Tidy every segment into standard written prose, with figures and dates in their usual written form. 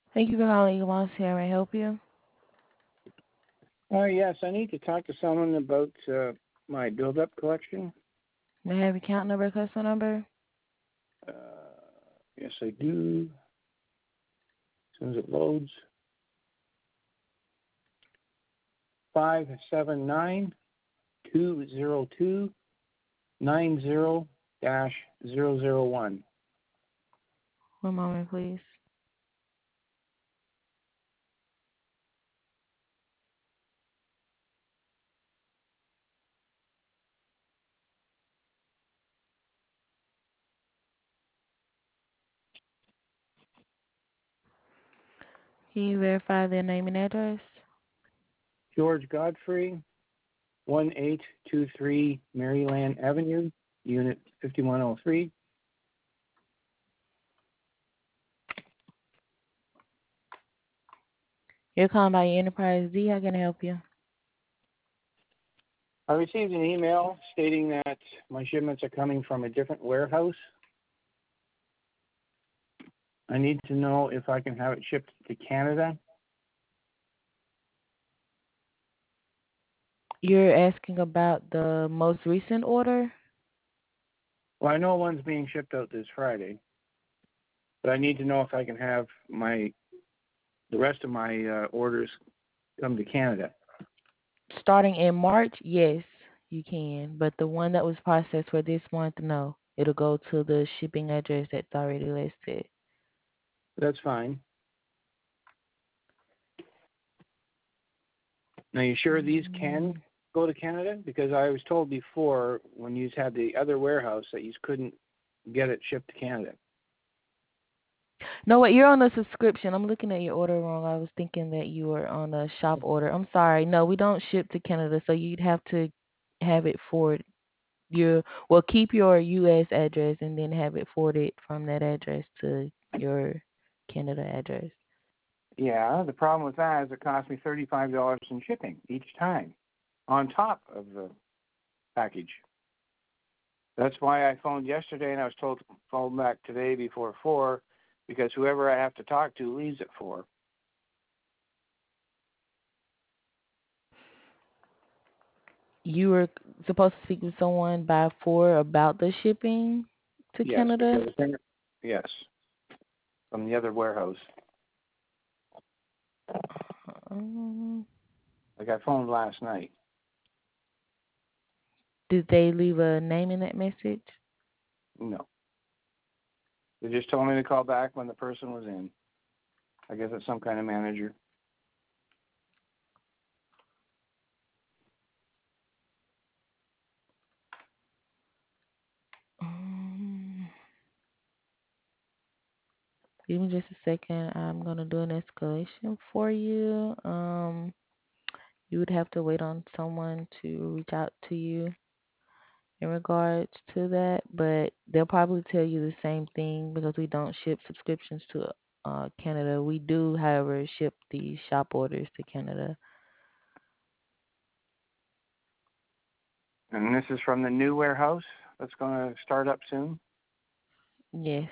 Thank you for calling Eagle Moss here. May I help you? Yes, I need to talk to someone about my build-up collection. May I have your account number, customer number? Uh, yes, I do. As soon as it loads, 579-202-90-001. One moment, please. Can you verify their name and address? George Godfrey, 1823 Maryland Avenue, Unit 5103. You're calling by your Enterprise D. How can I help you? I received an email stating that my shipments are coming from a different warehouse. I need to know if I can have it shipped to Canada. You're asking about the most recent order? Well, I know one's being shipped out this Friday, but I need to know if I can have the rest of my orders come to Canada. Starting in March, yes, you can. But the one that was processed for this month, no. It'll go to the shipping address that's already listed. That's fine. Now, you sure these can Mm. go to Canada? Because I was told before when you had the other warehouse that you couldn't get it shipped to Canada. No, wait, you're on a subscription. I'm looking at your order wrong. I was thinking that you were on a shop order. I'm sorry. No, we don't ship to Canada, so you'd have to have it forwarded. Keep your U.S. address and then have it forwarded from that address to your Canada address. Yeah, the problem with that is it cost me $35 in shipping each time on top of the package. That's why I phoned yesterday and I was told to phone back today before 4 because whoever I have to talk to leaves at 4. You were supposed to speak with someone by 4 about the shipping to Yes, Canada? because yes, from the other warehouse. Um, Like I phoned last night. did they leave a name in that message? No. They just told me to call back when the person was in. I guess it's some kind of manager. Um, Give me just a second. I'm gonna do an escalation for you. You would have to wait on someone to reach out to you in regards to that, but they'll probably tell you the same thing because we don't ship subscriptions to Canada. We do, however, ship the shop orders to Canada. And this is from the new warehouse that's going to start up soon. Yes.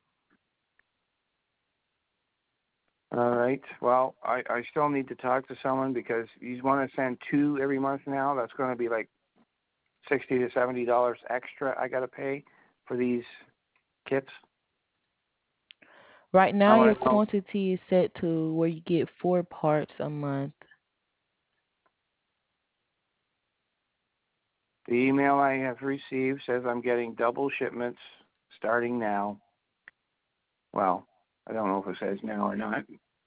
All right. Well, I still need to talk to someone because you want to send 2 every month now. That's going to be like $60 to $70 extra I got to pay for these kits. Right I now, your want to know. quantity is set to where you get 4 parts a month. The email I have received says I'm getting double shipments starting now. Well, I don't know if it says now or not.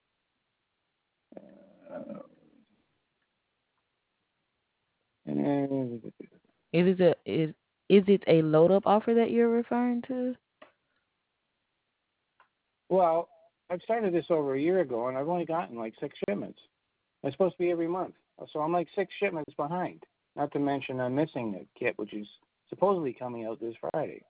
Uh, Is it a load up offer that you're referring to? well, I've started this over a year ago, and I've only gotten like 6 shipments. It's supposed to be every month. So I'm like 6 shipments behind. Not to mention I'm missing the kit, which is supposedly coming out this Friday.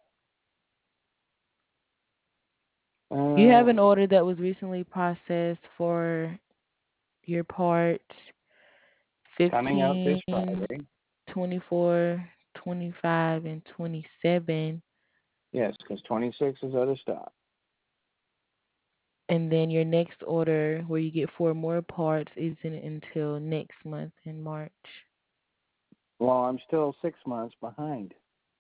You have Uh, an order that was recently processed for your parts coming out this 15, Friday. 24, 25, and 27. Yes, because 26 is out of stock. And then your next order, where you get four more parts, isn't until next month in March. Well, I'm still 6 months behind.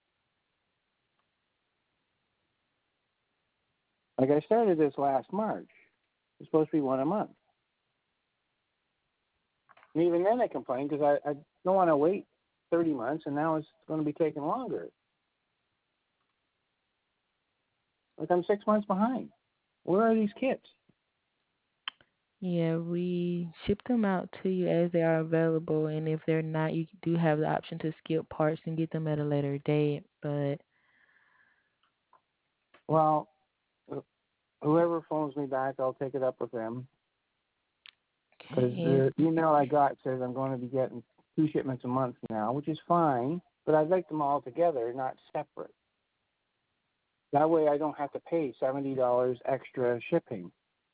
Like I started this last March. It's supposed to be one a month. And even then I complained because I don't want to wait 30 months, and now it's going to be taking longer. Like I'm 6 months behind. Where are these kits? Yeah, we ship them out to you as they are available, and if they're not, you do have the option to skip parts and get them at a later date. But Well, whoever phones me back, I'll take it up with them. Because okay, the email I got says I'm going to be getting 2 shipments a month now, which is fine. But I'd like them all together, not separate. That way I don't have to pay $70 extra shipping.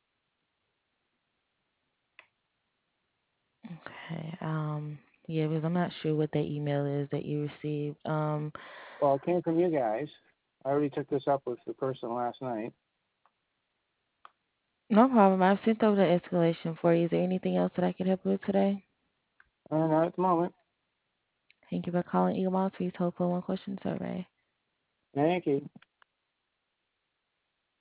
okay, yeah, because I'm not sure what that email is that you received. Well, it came from you guys. I already took this up with the person last night. No problem. I've sent over the escalation for you. Is there anything else that I can help you with today? Not at the moment. Thank you for calling Eagle Moss for your telephone one question survey. Thank you.